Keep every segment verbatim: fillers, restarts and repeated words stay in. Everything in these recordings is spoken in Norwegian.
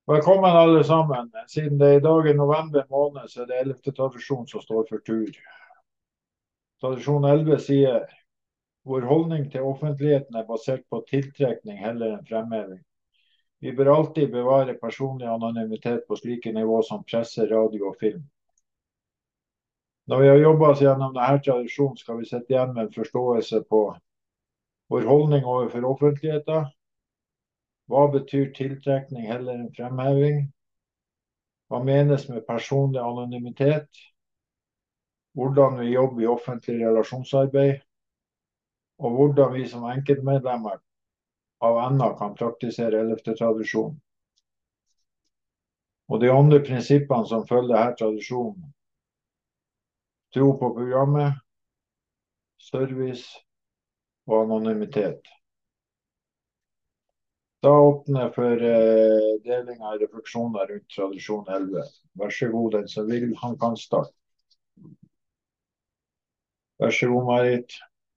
Velkommen alle sammen. Siden det i dag er november måned, så er det ellevte tradisjon som står for tur. Tradisjon elleve sier vår holdning til offentligheten er basert på tiltrekning heller enn fremheving. Vi bør alltid bevare personlig anonymitet på slike nivå som presse, radio og film. Når vi har jobbet oss gjennom denne tradisjonen, skal vi sitte igjen med en forståelse på vår holdning overfor offentligheten. Hva betyr tiltrekning heller enn fremheving? Hva menes med personlig anonymitet? Hvordan vi jobber i offentlig relasjonsarbeid, og hvordan vi som enkeltmedlemmer av N A kan praktisere ellevte tradisjon. Og de andre prinsippene som følger denne tradisjonen: tro på programmet, service og anonymitet. Da åpner jeg for eh, deling av refleksjoner rundt tradisjon elleve. Vær så god, den som vil, han kan starte. Vær så god, Marit.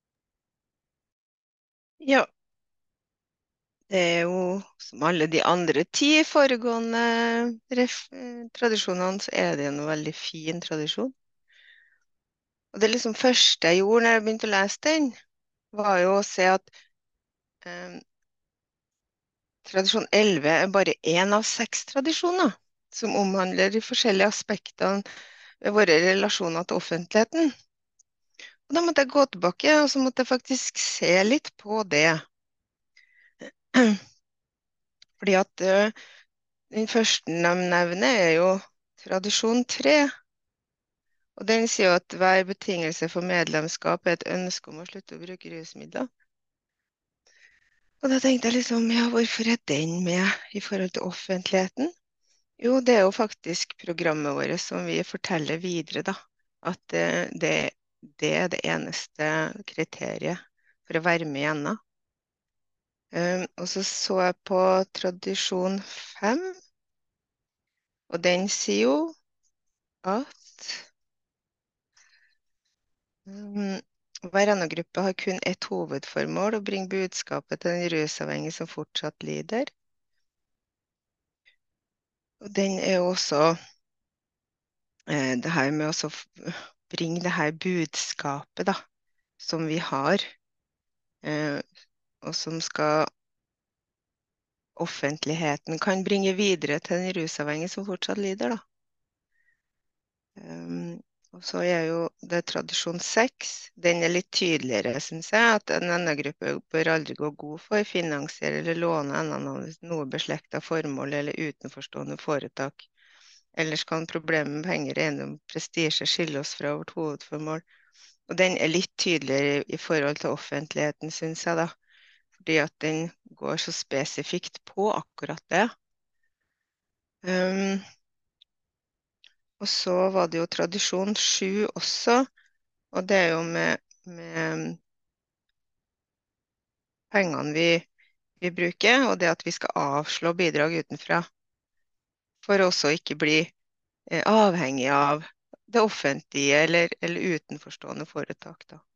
Ja, det er jo som alle de andre ti foregående ref eh, tradisjonene, så er det en veldig fin tradisjon. Og det liksom første jeg gjorde når jeg begynte å lese den, var jo å se at eh, tradisjon elleve er bare én av seks tradisjoner som omhandler de forskjellige aspektene ved våre relasjoner til offentligheten. Og da måtte jeg gå tilbake, og så måtte jeg faktisk se litt på det. Fordi at eh, den første de nevner er jo tradisjon tre, og den sier jo at hver betingelse for medlemskap er et ønske om å slutte å bruke rusmidler. Og da tenkte jeg liksom, ja, hvorfor er den med i forhold til offentligheten? Jo, det er jo faktisk programmet vårt som vi forteller videre, da. At eh, det, det er det eneste kriteriet for å være med igjen. Da. Um, og så så jeg på tradisjon fem, og den sier jo at um, hver annen gruppe har kun ett hovedformål: å bringe budskapet til den rusavhengige som fortsatt lider. Og den er jo også eh, det her med å bringe det her budskapet da, som vi har, eh, og som skal offentligheten kan bringe videre til den rusavhengige som fortsatt lider. Da. Um, og så er jo det tradisjon seks. Den er litt tydeligere, synes jeg, at en N A-gruppe bør aldri gå god for, finansiere eller låne N A-navnet til noe beslektet formål eller utenforstående foretak. Ellers kan problemet med penger, eiendom, prestisje skille oss fra vårt hovedformål. Og den er litt tydeligere i forhold til offentligheten, synes jeg da. Fordi at den går så spesifikt på akkurat det. Um, og så var det jo tradisjon sju også, og det er jo med, med pengene vi, vi bruker, og det at vi skal avslå bidrag utenfra, for også ikke bli eh, avhengig av det offentlige eller, eller utenforstående foretak. Da.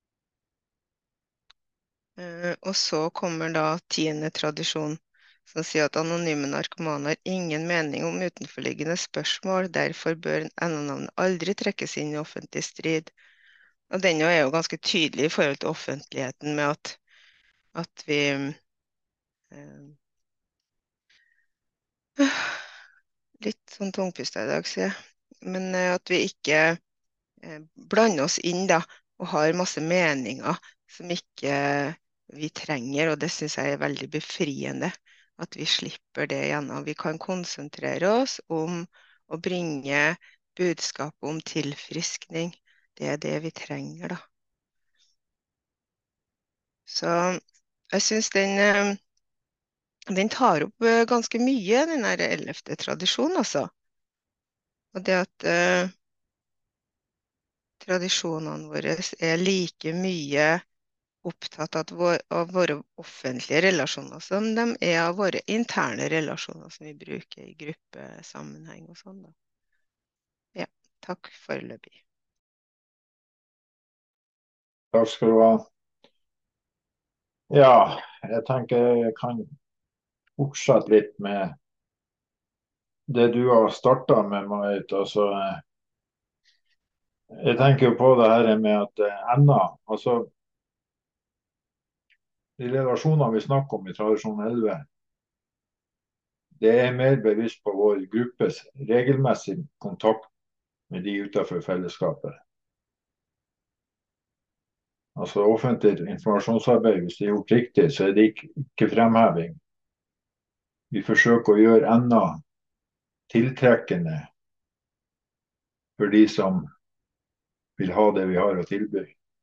Eh, og så kommer da tiende tradisjon, som sier at anonyme narkomane har ingen mening om utenforliggende spørsmål, derfor bør N A-navnet aldri trekkes inn i offentlig strid. Og den er jo ganske tydelig i forhold til offentligheten med at, at vi eh, litt sånn tungpusta i dag, sier jeg. Men eh, at vi ikke eh, blander oss inn da, og har masse meninger som ikke vi trenger, og det synes jeg er veldig befriende, at vi slipper det igjennom. Vi kan konsentrere oss om å bringe budskapet om tilfriskning. Det er det vi trenger, da. Så jeg synes den, eh, den tar opp eh, ganske mye, den her ellevte tradisjonen, altså. Og det at eh, tradisjonene våre er like mye opptatt av, vår, av våre offentlige relasjoner som de er av våre interne relasjoner som vi bruker i gruppesammenheng og sånn da. Ja, takk foreløpig. Takk skal du ha. Ja, jeg tenker jeg kan fortsette litt med det du har startet med, Marit, altså, jeg tenker jo på det her med at eh, enda, altså de relasjonene vi snakker om i tradisjon elleve, det er mer bevisst på vår gruppes regelmessig kontakt med de utenfor fellesskapet. Altså offentlig informasjonsarbeid, hvis det er gjort riktig, så er det ikke, ikke fremheving. Vi forsøker å gjøre enda tiltrekkende for de som vil ha det vi har å tilby.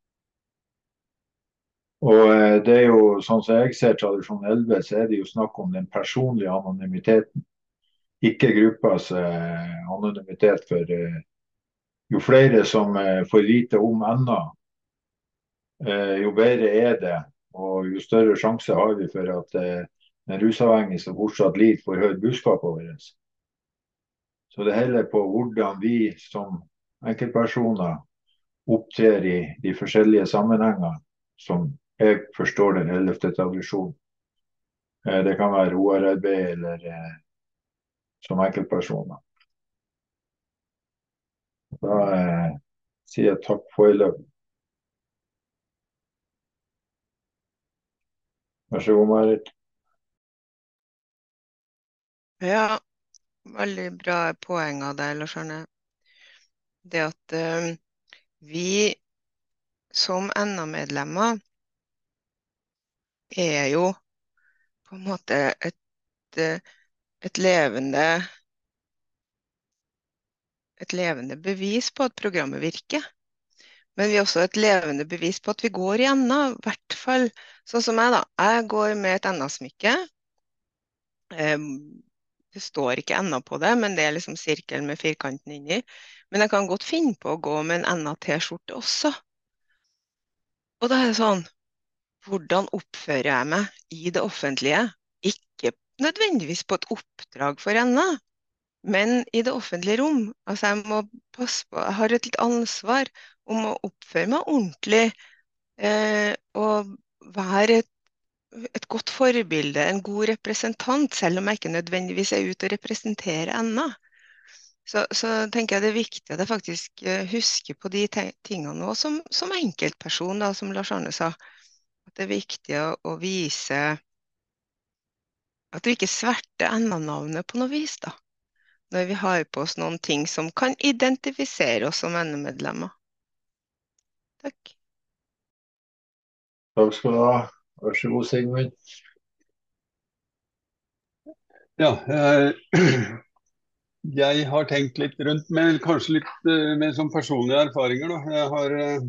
Og eh, det er jo, sånn som jeg ser tradisjon elleve, så er det jo snakk om den personlige anonymiteten. Ikke gruppas eh, anonymitet, for eh, jo flere som eh, får vite om ennå, eh, jo bedre er det. Og jo større sjanse har vi for at eh, en rusavhengig som fortsatt lider, får høre budskapet vårt. Så det heller på hvordan vi som enkeltpersoner opptrer i de forskjellige sammenhenger som jeg forstår den ellevte tradisjonen. Eh, det kan være O R-arbeid eller eh, som enkeltpersoner. Da eh, sier jeg takk for i løpet. Vær så god, Marit. Ja, veldig bra poeng av deg, Lars Arne. Det at eh, vi som N A-medlemmer er jo på en måte et, eh, et levende et levende bevis på at programmet virker. Men vi er også et levende bevis på at vi går i N A, i hvert fall sånn som jeg da. Jeg går med et N A-smykke. Eh, Det står ikke N A på det, men det er liksom sirkelen med firkanten inni. Men jeg kan godt finne på å gå med en N A-T-skjorte også. Og da er det sånn, hvordan oppfører jeg meg i det offentlige? Ikke nødvendigvis på et oppdrag for N A, men i det offentlige rom. Altså jeg må passe på, jeg har et litt ansvar om å oppføre meg ordentlig, eh, og være et, et godt forbilde, en god representant, selv om jeg ikke nødvendigvis er ute og representerer N A. Så, så tenker jeg det er viktig at jeg faktisk eh, husker på de te- tingene også, som, som enkeltperson, da, som Lars Arne sa. At det er viktig å, å vise at vi ikke sverter N A-navnet på noe vis, da. Når vi har på oss noen ting som kan identifisere oss som N A-medlemmer. Takk. Takk skal du ha. Vær så god, Sigmund. Ja, eh, jeg har tenkt litt rundt, men kanskje litt eh, mer som personlige erfaringer. Da. Jeg har eh,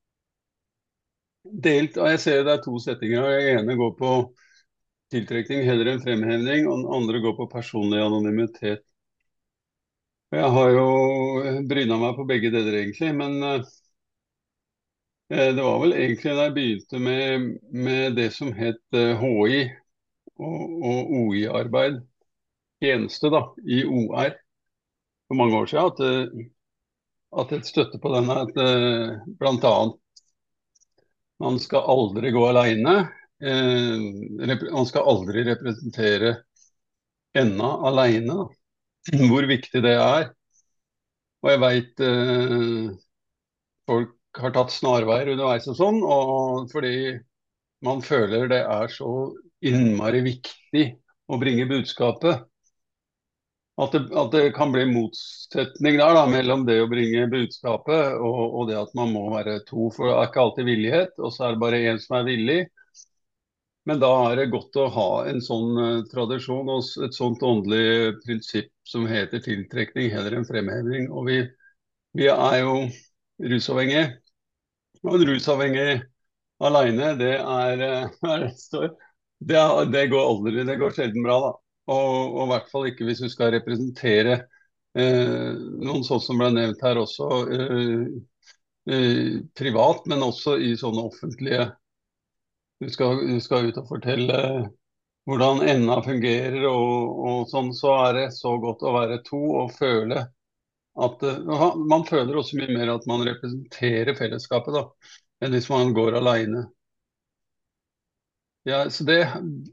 delt, og jeg ser det er to settinger. Den ene går på tiltrekning heller enn fremhevning, og den andre går på personlig anonymitet. Jeg har jo bryna meg på begge deler, egentlig, men eh, det var vel egentlig da jeg begynte med, med det som het eh, H I og, og O I-arbeid, tjeneste da, i O R, for mange år siden, at, eh, at et støtte på denne, at eh, blant annet man skal aldri gå alene. Eh, rep- man skal aldri representere N A alene, da. Hvor viktig det er. Og jeg veit eh, folk har tatt snarveier underveis og sånn, og fordi man føler det er så innmari viktig å bringe budskapet. At det, at det kan bli motsetning der da, mellom det å bringe budskapet og, og det at man må være to. For det er ikke alltid villighet, og så er det bare én som er villig. Men da er det godt å ha en sånn eh, tradisjon og s- et sånt åndelig prinsipp som heter tiltrekning heller enn fremheving. Og vi, vi er jo rusavhengige. Og en rusavhengig alene, det er, eh, hva er det det står? Det, er, det går aldri, det går sjelden bra, da. Og, og i hvert fall ikke hvis du skal representere eh, noen sånn som ble nevnt her også, eh, eh, privat, men også i sånne offentlige. Du skal, du skal ut og fortelle hvordan N A fungerer, og, og sånn, så er det så godt å være to og føle at eh, man føler også mye mer at man representerer fellesskapet, da, enn hvis man går alene. Ja, så det,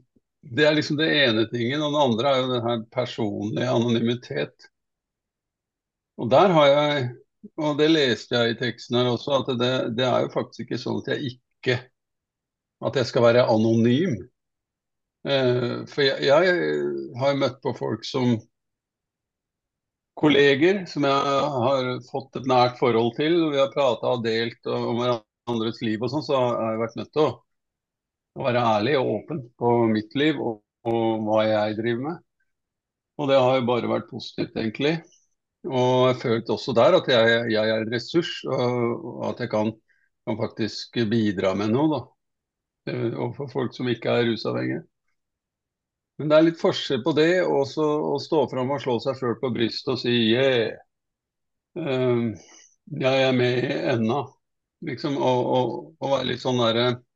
det er liksom det ene tingen, og det andre er jo den her personlige anonymitet. Og der har jeg, og det leste jeg i teksten her også, at det, det er jo faktisk ikke sånn at jeg ikke, at jeg skal være anonym. Eh, for jeg, jeg har møtt på folk som kolleger, som jeg har fått et nært forhold til, og vi har pratet og delt om hverandres liv og sånn, så har jeg vært nødt til å, å være ærlig og åpen på mitt liv og, og hva jeg driver med. Og det har jo bare vært positivt, egentlig. Og jeg følte også der at jeg, jeg er en ressurs, og at jeg kan, kan faktisk bidra med noe da, eh, overfor folk som ikke er rusavhengige. Men det er litt forskjell på det, og så å stå fram og slå seg selv på brystet og si yeah, eh, jeg er med i enda. Liksom, og, og, og være litt sånn der eh,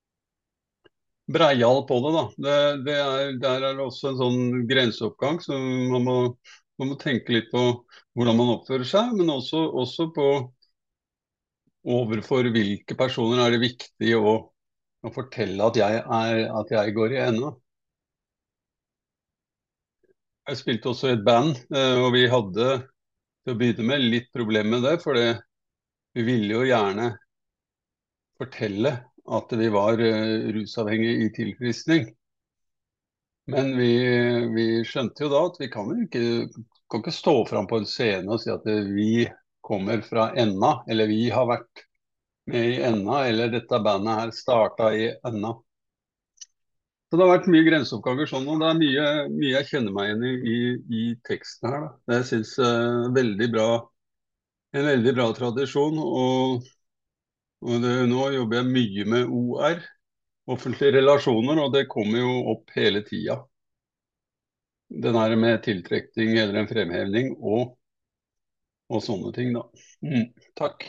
breial på det, da. Det, det er, der er det også en sånn grenseoppgang, så man må, man må tenke litt på hvordan man oppfører seg, men også, også på overfor hvilke personer er det viktig å, å fortelle at jeg, er, at jeg går i ende. Jeg spilte også i et band, eh, og vi hadde til å begynne med litt problemer med det, for det, vi ville jo gjerne fortelle at vi var eh, rusavhengige i tilfriskning. Men vi, vi skjønte jo da at vi kan jo ikke, kan ikke stå fram på en scene og si at vi kommer fra enda, eller vi har vært med i enda, eller dette bandet her starta i enda. Så det har vært mye grenseoppganger sånn, og det er mye, mye jeg kjenner meg igjen i, i, i teksten her. Da. Jeg synes uh, veldig bra, en veldig bra tradisjon, og, og det, nå jobber jeg mye med O R, offentlige relasjoner, og det kommer jo opp hele tida. Den her med tiltrekning eller en fremhevning, og, og sånne ting da. Mm, takk.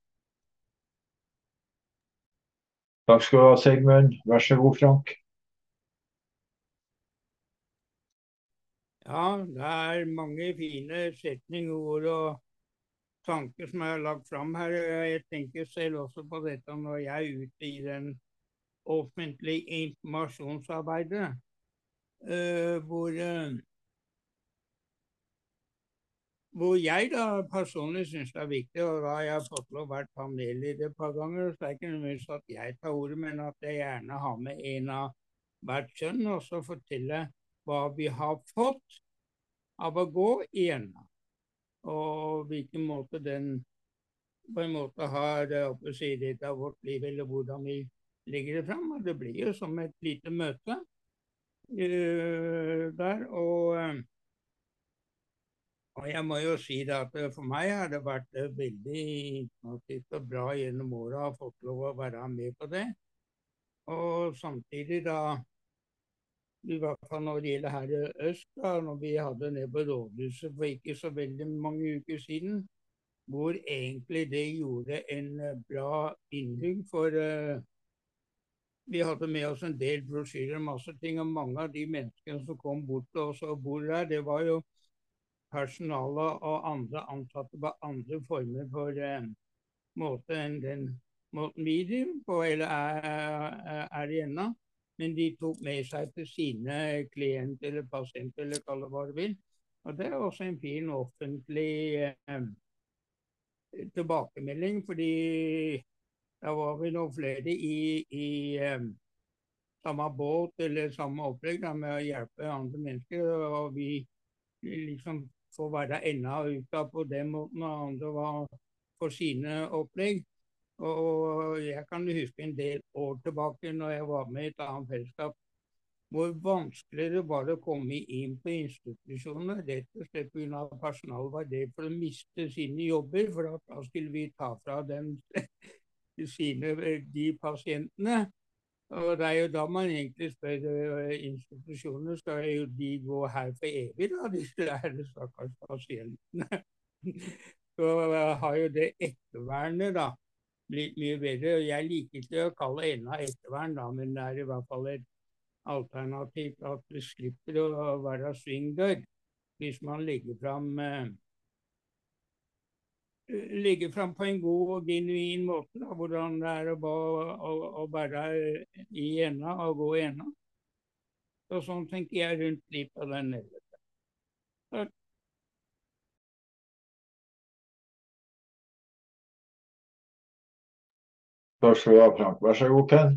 Takk skal du ha, Sigmund. Vær så god, Frank. Ja, det er mange fine setninger, ord og tanker som jeg har lagt fram her. Jeg tenker selv også på dette når jeg er ute i den offentlige informasjonsarbeidet, uh, hvor, uh, hvor jeg da personlig synes det er viktig, og da jeg har fått lov å være panelleder et par ganger, så er det ikke nødvendigvis at jeg tar ordet, men at jeg gjerne har med en av hvert kjønn, og så fortelle hva vi har fått av å gå i enda, og hvilken måte den på en måte har oppe sidet av vårt liv, eller hvordan vi legger det frem. Og det blir jo som et lite møte uh, der, og, uh, og jeg må jo si det at for meg har det vært uh, veldig informativt og bra gjennom året å ha fått lov å være med på det, og samtidig da i hvert fall når det gjelder her i øst, da, når vi hadde ned på rådhuset for ikke så veldig mange uker siden, hvor egentlig det gjorde en bra innbygg, for uh, vi hadde med oss en del brosjyrer, masse ting, og mange av de menneskene som kom bort til oss og bor der, det var jo personale og andre ansatte på andre former for uh, måte enn den måten vi driver på, eller er, er, er igjen. Men de tok med seg til sine klienter eller pasienter, eller kall det hva du vil. Og det er også en fin offentlig eh, tilbakemelding, fordi da var vi noen flere i, i eh, samme båt eller samme opplegg da, med å hjelpe andre mennesker, og vi liksom får være enda ut av på den måten, og andre var for sine opplegg. Og jeg kan huske en del år tilbake når jeg var med i et annet fellesskap, hvor vanskelig det var å komme inn på institusjoner, rett og slett på grunn av personalet var det for å miste sine jobber, for at da skulle vi ta fra dem sine, de pasientene. Og det er jo da man egentlig spør institusjoner, skal jo de gå her for evig da, disse er det stakkars pasientene. Så har jo det ettervernet da, litt mye bedre. Jeg liker ikke å kalle enda ettervern, da, men det er i hvert fall et alternativ at det slipper å være svingdør hvis man legger fram eh, legger fram på en god og genuin måte da, hvordan det er å, å, å være i enda og gå i enda. Så sånn tenker jeg rundt litt av den ellevte. Takk. Takk skal du ha, Frank. Vær så god, Ken.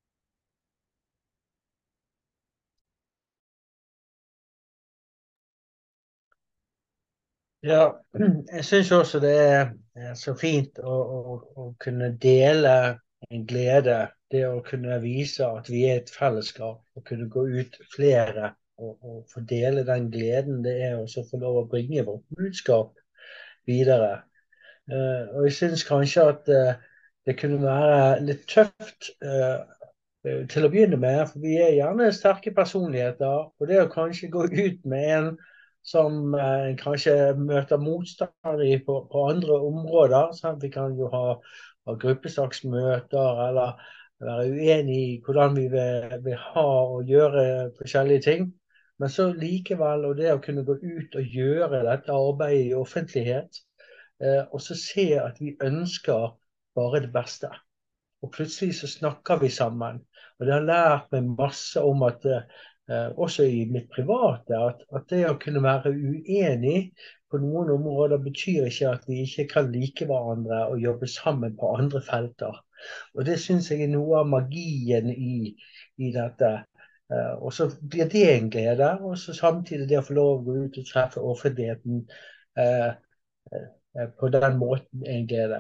Ja, jeg synes også det er er så fint å, å, å kunne dele en glede, det å kunne vise at vi er et fellesskap, og kunne gå ut flere og, og få dele den gleden det er også å få lov å bringe vårt budskap videre. Eh, og jeg synes kanskje at eh, det kunne være litt tøft eh, eh, til å begynne med, for vi er gjerne sterke personligheter, og det å kanskje gå ut med en som eh, kanskje møter motstand i på, på andre områder, sant? Vi kan jo ha, ha gruppesaksmøter, eller være uenige i hvordan vi vil, vil ha og gjøre forskjellige ting. Men så likevel, og det å kunne gå ut og gjøre dette arbeidet i offentlighet, eh, og så se at vi ønsker bare det beste. Og plutselig så snakker vi sammen. Og det har lært meg masse om at, eh, også i mitt private, at, at det å kunne være uenig på noen områder betyr ikke at vi ikke kan like hverandre og jobbe sammen på andre felter. Og det synes jeg er noe av magien i, i dette. Eh, og så blir det en glede, og så samtidig det å få lov å gå ut og treffe offentligheten eh, eh, på den måten en glede.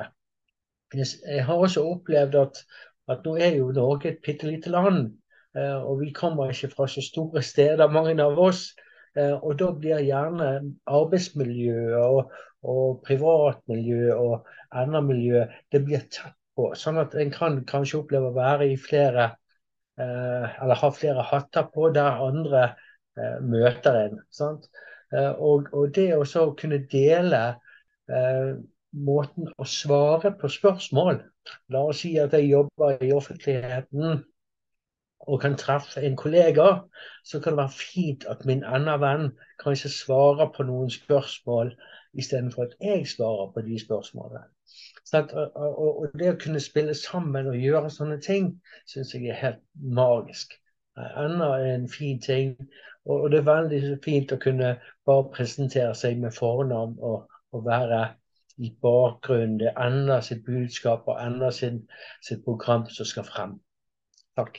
Jeg har også opplevd at, at nå er jo Norge et bittelite land, eh, og vi kommer ikke fra så store steder, mange av oss. Eh, og da blir gjerne arbeidsmiljø og, og privatmiljø og endermiljø, det blir tett på. Sånn at en kan kanskje oppleve å være i flere, eh, eller ha flere hatter på der andre eh, møter en. Sant? Eh, og, og det å så kunne dele eh, måten å svare på spørsmål. La oss si at jeg jobber i offentligheten og kan treffe en kollega, så kan det være fint at min enda venn kanskje svarer på noen spørsmål istedenfor at jeg svarer på de spørsmålene. Så at, og, og det å kunne spille sammen og gjøre sånne ting, synes jeg er helt magisk. Enda en fin ting, og det er veldig fint å kunne bare presentere seg med fornavn og, og være i bakgrunnen. Det ender sitt budskap og ender sin, sitt program som skal frem. Takk.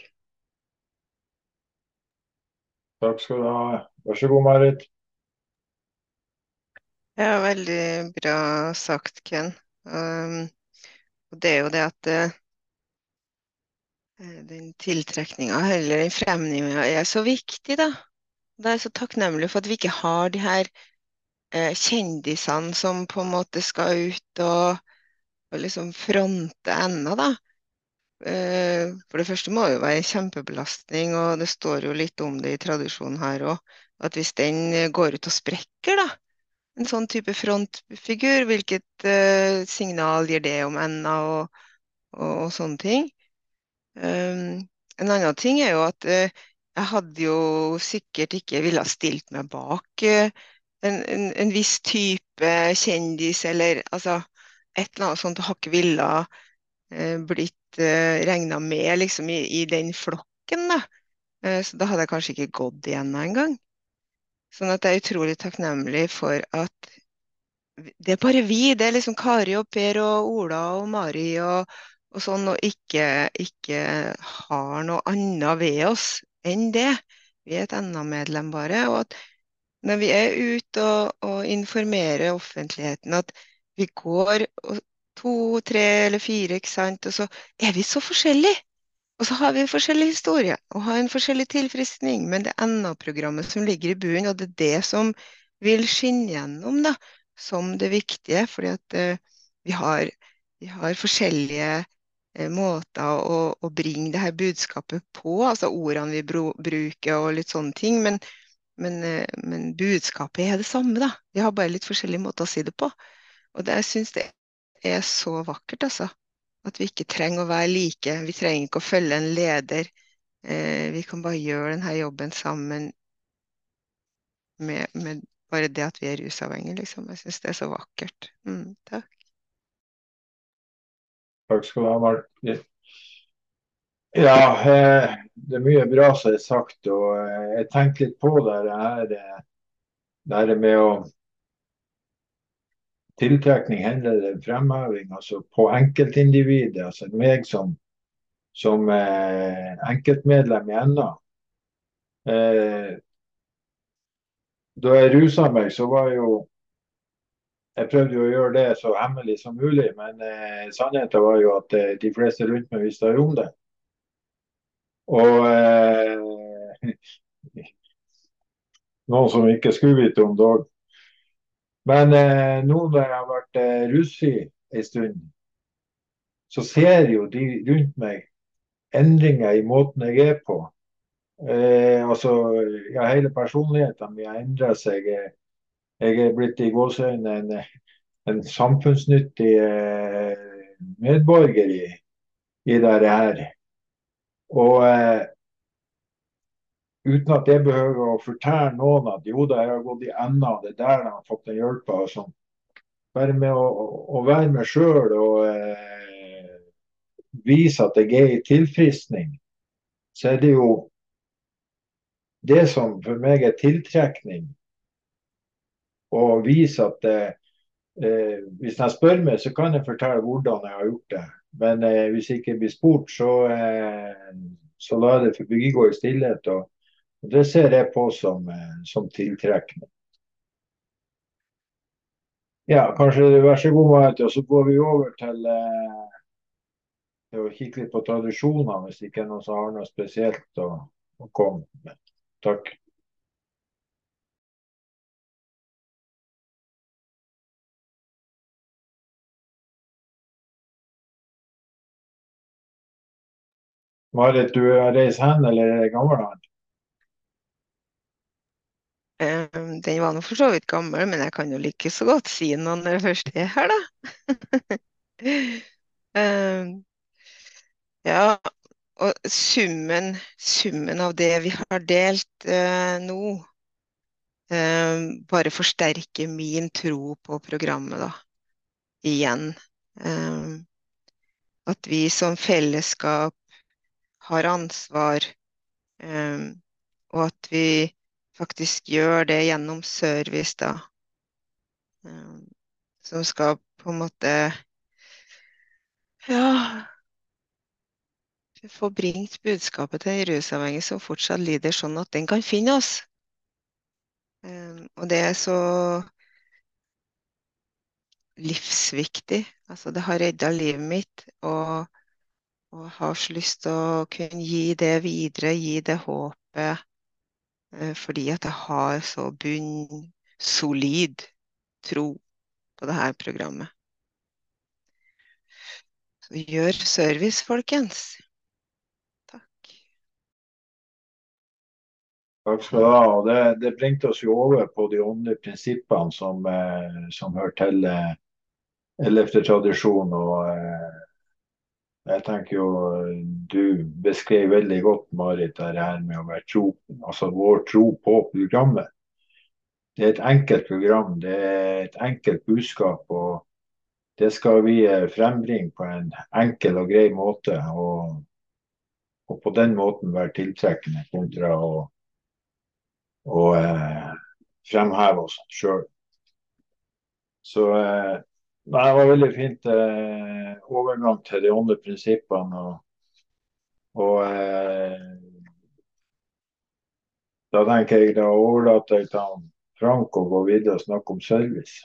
Takk skal du ha. Vær så god, Marit. Ja, veldig bra sagt, Ken. Um, og det er jo det at uh, den tiltrekninga, eller den fremninga, er så viktig, da. Det er så takknemlig for at vi ikke har de her uh, kjendisene som på en måte skal ut og, og liksom fronte ennå, da. Uh, for det første må det jo være en kjempebelastning, og det står jo litt om det i tradisjonen her òg, at hvis den går ut og sprekker, da, en sånn type frontfigur, hvilket uh, signal gir det om enda og, og, og sånne ting. Um, en annen ting er jo at uh, jeg hadde jo sikkert ikke ville ha stilt meg bak uh, en, en, en viss type kjendis, eller altså et eller annet sånt, og har ikke ville uh, blitt uh, regnet med liksom i, i den flokken, da. Uh, så da hadde jeg kanskje ikke gått igjen en gang. Sånn at jeg er utrolig takknemlig for at det er bare vi, det er liksom Kari og Per og Ola og Mari og, og sånn, og ikke, ikke har noe annet ved oss enn det. Vi er et enda-medlem bare, og at når vi er ute og, og informerer offentligheten at vi går og, to, tre eller fire, ikke sant, og så er vi så forskjellige. Og så har vi en forskjellig historie, og har en forskjellig tilfriskning, men det er enda-programmet som ligger i bunnen, og det er det som vil skinne gjennom, da, som det viktige, fordi at eh, vi har, vi har forskjellige eh, måter å, å bringe det her budskapet på, altså ordene vi bro, bruker og litt sånne ting, men, men, eh, men budskapet er det samme, da. Vi har bare litt forskjellige måter å si det på, og det, jeg synes det er så vakkert, altså. At vi ikke trenger å være like, vi trenger ikke å følge en leder. Eh, vi kan bare gjøre denne jobben sammen med, med bare det at vi er rusavhengige, liksom. Jeg synes det er så vakkert. Mm, takk. Takk skal du ha, Marit. Ja, eh, det er mye bra som er sagt, og eh, jeg tenker litt på det her, eh, det her med å tiltrekning heller enn fremheving, altså på enkeltindividet, altså meg som, som eh, enkeltmedlem i N A. Eh, da jeg rusa meg, så var jo jeg prøvde jo å gjøre det så hemmelig som mulig, men eh, sannheten var jo at eh, de fleste rundt meg visste om det. Og eh, noen som ikke skulle vite om det òg. Men eh, nå når jeg har vært eh, rusfri en stund, så ser jo de rundt meg endringer i måten jeg er på. Eh, altså, ja, hele personligheten min har endret seg. Jeg, jeg er blitt i gåseøyne en, en samfunnsnyttig eh, medborger i, i det her. Og eh, uten at jeg behøver å fortelle noen at jo da, jeg har gått i N A, det er der de har fått den hjelpa og sånn. Bare med å, å være meg sjøl og eh, vise at jeg er i tilfriskning, så er det jo det som for meg er tiltrekning. Og vise at eh, eh, hvis jeg spør meg, så kan jeg fortelle hvordan jeg har gjort det. Men eh, hvis jeg ikke blir spurt, så, eh, så lar jeg det forbigå i stillhet. Og, og det ser jeg på som, eh, som tiltrekning. Ja, kanskje vær så god, Marit, og så går vi over til, eh, til å kikke litt på tradisjoner, hvis det ikke er noen som har noe spesielt å, å komme med. Takk. Marit, du har reist hen, eller er det gammel hand? Um, den var nå for så vidt gammel, men jeg kan jo like så godt si noe når jeg først er her, da. um, ja, og summen, summen av det vi har delt uh, nå, um, bare forsterker min tro på programmet, da. Igjen. Um, at vi som fellesskap har ansvar, um, og at vi faktisk gjør det gjennom service, da. Um, som skal på en måte ja, få bringt budskapet til en rusavhengig som fortsatt lider, sånn at den kan finne oss. Um, og det er så livsviktig. Altså, det har redda livet mitt, og, og har så lyst til å kunne gi det videre, gi det håpet, uh, fordi at jeg har så bunnsolid tro på det her programmet. Så gjør service, folkens. Takk. Takk skal du ha. Og det, det bringte oss jo over på de åndelige prinsippene som, eh, som hører til eh, ellevte tradisjon. Og eh, jeg tenker jo du beskrev veldig godt, Marit, det her med å være tro, altså vår tro på programmet. Det er et enkelt program, det er et enkelt budskap, og det skal vi eh, frembringe på en enkel og grei måte. Og, og på den måten være tiltrekkende kontra å, å eh, fremheve oss sjøl. Så eh, det var veldig fint eh, overgang til de åndelige prinsippene. Og, og eh, da tenker jeg da overlater jeg til Frank å gå videre og snakke om service.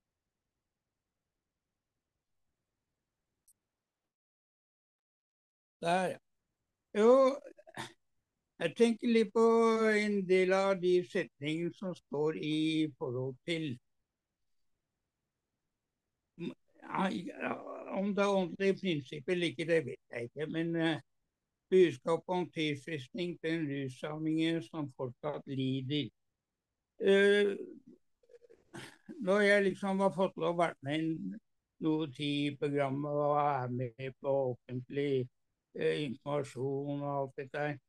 Der, ja. Jo, jeg tenker litt på en del av de setningene som står i forhold til ja, om det er åndelige prinsipper eller ikke, det vet jeg ikke, men uh, budskapet om tilfriskning til en rusavhengig som fortsatt lider. Uh, når jeg liksom har fått lov å være med i noe tid i programmet og er med på offentlig uh, informasjon og alt dette her,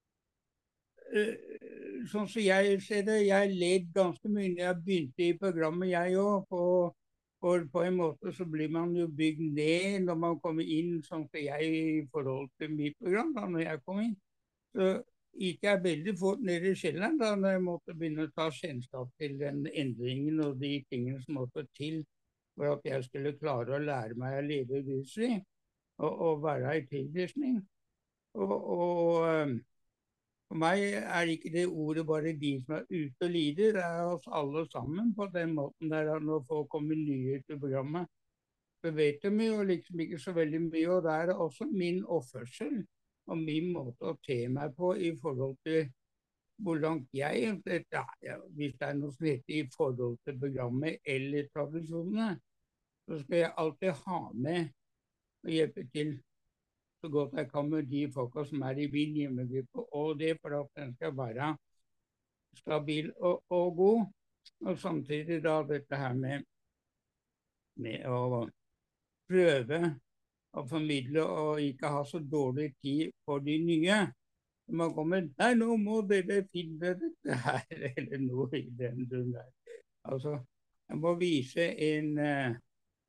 uh, sånn som jeg ser det, jeg led ganske mye når jeg begynte i programmet, jeg også, på For på en måte så blir man jo bygd ned når man kommer inn, sånn som jeg i forhold til mitt program, da når jeg kom inn. Så gikk jeg veldig fort ned i kjelleren da når jeg måtte begynne å ta kjennskap til den endringen og de tingene som måtte til for at jeg skulle klare å lære meg å leve rusfri og, og være i tilvirkning. Og, og for meg er ikke det ordet bare de som er ute og lider, det er oss alle sammen på den måten der når folk kommer nye til programmet. Så vet de jo liksom ikke så veldig mye, og det er også min oppførsel og min måte å te meg på i forhold til hvor langt jeg, det er, hvis det er noe som heter i forhold til programmet eller tradisjonene, så skal jeg alltid ha med og hjelpe til så godt jeg kan med de folka som er i min hjemmegruppe, og det for at den skal være stabil og, og god. Og samtidig da dette her med, med å prøve å formidle og ikke ha så dårlig tid for de nye. Man kommer, nei, nå må dere finne dette her, eller noe i den dunnen der. Altså, jeg må vise en uh,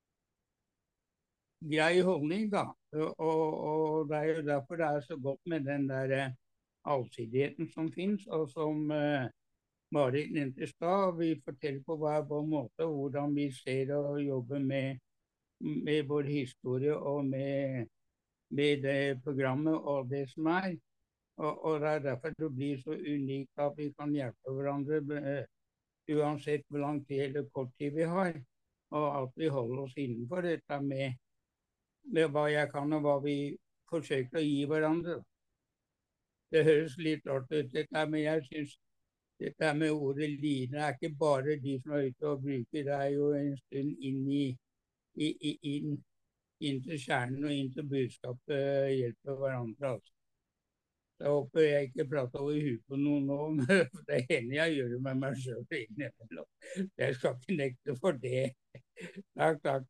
grei holdning da, og, og det er jo derfor det er så godt med den der uh, allsidigheten som finnes, og som uh, Marit nevnte i stad. Vi forteller på hver vår måte hvordan vi ser og jobber med, med vår historie og med, med det programmet og det som er. Og, og det er derfor det blir så unikt at vi kan hjelpe hverandre uh, uansett hvor lang tid eller kort tid vi har, og at vi holder oss innenfor dette med med hva jeg kan og hva vi forsøker å gi hverandre. Det høres litt rart ut, dette, men jeg synes dette med ordet lidende er ikke bare de som er ute og bruker, det er jo en stund inn i, i, i inn, inn til kjernen og inn til budskapet hjelper hverandre. Altså. Jeg håper jeg ikke prater over huet på noen nå, men det hender jeg gjør det med meg selv innimellom. Jeg skal ikke nekte for det. Takk, takk.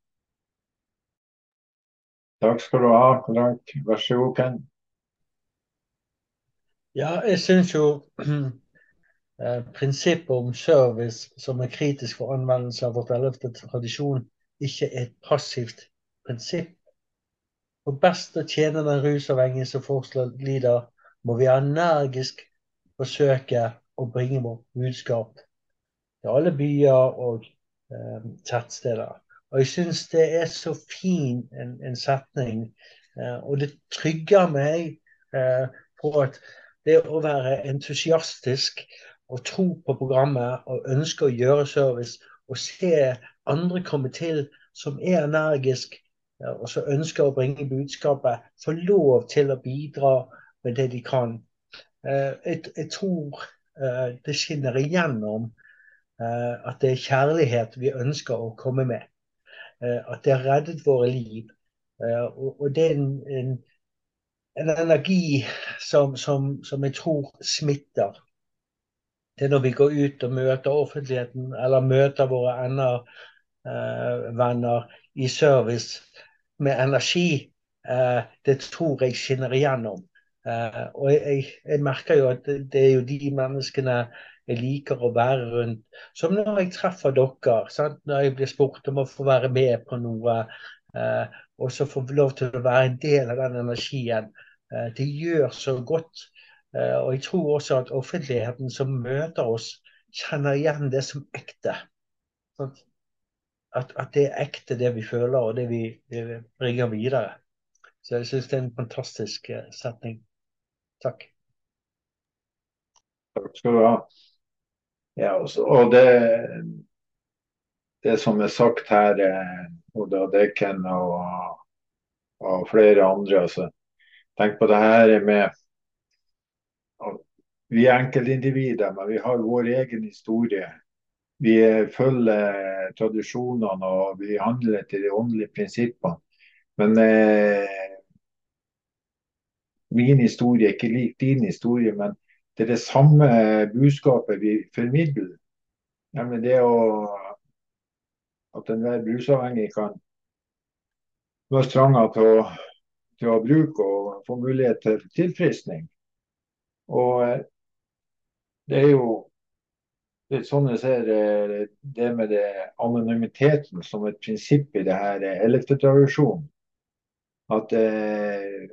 Takk skal du ha, Frank. Vær så god, Ken. Ja, jeg synes jo eh, prinsippet om service som er kritisk for anvendelse av vårt ellevte tradisjon ikke er et passivt prinsipp. For best å tjene den rusavhengige som fortsatt lider, må vi energisk forsøke å bringe vårt budskap til alle byer og eh, tettsteder. Og jeg synes det er så fin en, en setning, eh, og det trygger meg eh, på at det å være entusiastisk og tro på programmet og ønske å gjøre service og se andre komme til som er energisk eh, og som ønsker å bringe budskapet, få lov til å bidra med det de kan. Eh, jeg, jeg tror eh, det skinner igjennom eh, at det er kjærlighet vi ønsker å komme med. At det har reddet våre liv, og, og det er en, en, en energi som, som, som jeg tror smitter. Det er når vi går ut og møter offentligheten, eller møter våre ender, eh, venner i service med energi, eh, det tror jeg skinner igjennom. Eh, og jeg, jeg merker jo at det, det er jo de menneskene jeg liker å være rundt. Som når jeg treffer dere, sant? Når jeg blir spurt om å få være med på noe, eh, og så får vi lov til å være en del av den energien. Eh, det gjør så godt. Eh, og jeg tror også at offentligheten som møter oss, kjenner igjen det som ekte. Sant? At, at det er ekte det vi føler, og det vi, det vi bringer videre. Så jeg synes det er en fantastisk eh, setning. Takk. Takk skal du ha. Ja, også, og det, det som er sagt her, og da Dekken og, og flere andre, altså, tenk på det her med, vi er enkeltindivider, men vi har vår egen historie. Vi følger tradisjonene, og vi handler etter de åndelige prinsippene. Men eh, min historie er ikke lik din historie, men det er det samme budskapet vi formidler. Nemlig det å, at enhver rusavhengig kan være stranger til å, til å bruke og få mulighet til tilfriskning. Og det er jo litt sånn jeg ser eh, det med det anonymiteten som et prinsipp i det her eh, ellevte tradisjonen. At eh,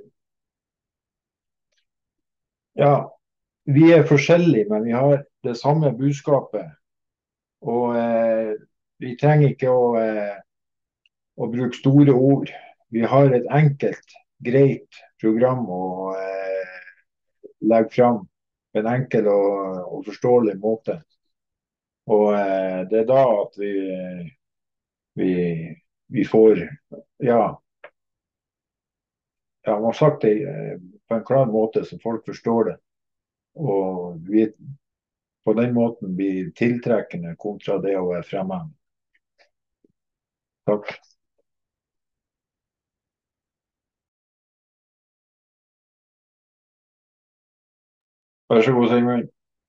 ja, vi er forskjellige, men vi har det samme budskapet. Og eh, vi trenger ikke å, eh, å bruke store ord. Vi har et enkelt, greit program å eh, legge fram på en enkel og, og forståelig måte. Og eh, det er da at vi, vi, vi får ja, ja, man har sagt det eh, på en klar måte så folk forstår det. Og vi på den måten blir tiltrekkende kontra det å være fremmed. Takk. Vær så god, Sigmund.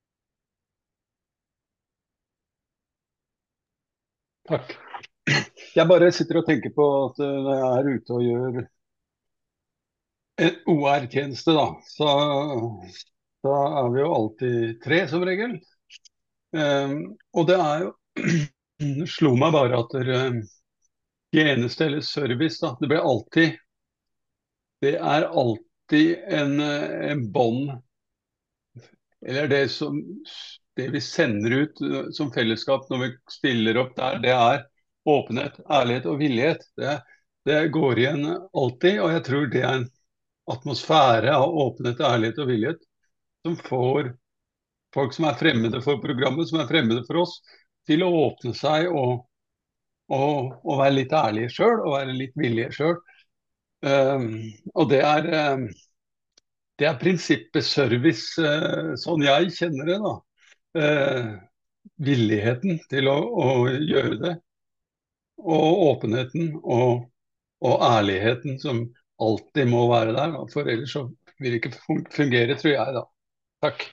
Takk. Jeg bare sitter og tenker på at eh, når jeg er ute og gjør en O R-tjeneste, da, så, så er vi jo alltid tre som regel. Um, og det er jo det slo meg bare at det, um, tjeneste eller service, da, det blir alltid det er alltid en, eh, en bånd, eller det som det vi sender ut eh, som fellesskap når vi stiller opp der, det er åpenhet, ærlighet og villighet. Det, det går igjen alltid, og jeg tror det er en atmosfære av åpenhet, ærlighet og villighet som får folk som er fremmede for programmet, som er fremmede for oss, til å åpne seg og, og, og være litt ærlige sjøl, og være litt villige sjøl. Um, og det er, um, det er prinsippet service, uh, sånn jeg kjenner det, da. Uh, villigheten til å, å gjøre det, og åpenheten og, og ærligheten som alltid må være der, da. For ellers så vil det ikke fun- fungere, tror jeg, da. Takk.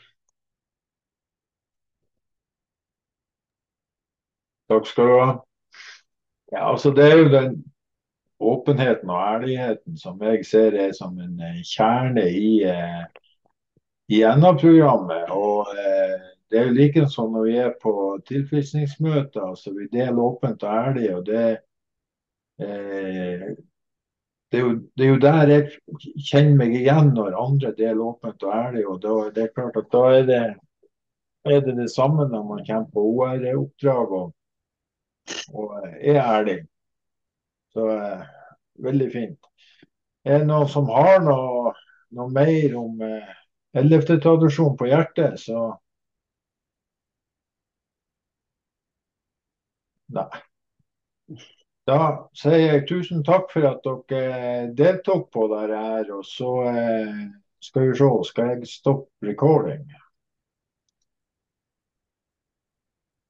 Takk skal du ha. Ja, altså det er jo den åpenheten og ærligheten som jeg ser er som en eh, kjerne i, eh, i N A-programmet. Og eh, det er jo like sånn når vi er på tilfriskningsmøter, altså vi deler åpent og ærlig, og det, eh, det, er jo, det er jo der jeg kjenner meg igjen når andre deler åpent og ærlig, og da, det er klart at da er det er det det samme når man kommer på O R-oppdrag og, og er ærlig. Så eh, veldig fint. Er det noen som har noe, noe mer om eh, ellevte tradisjon på hjertet, så nei. Da sier jeg tusen takk for at dere deltok på dette her, og så eh, skal vi se, skal jeg stoppe recording?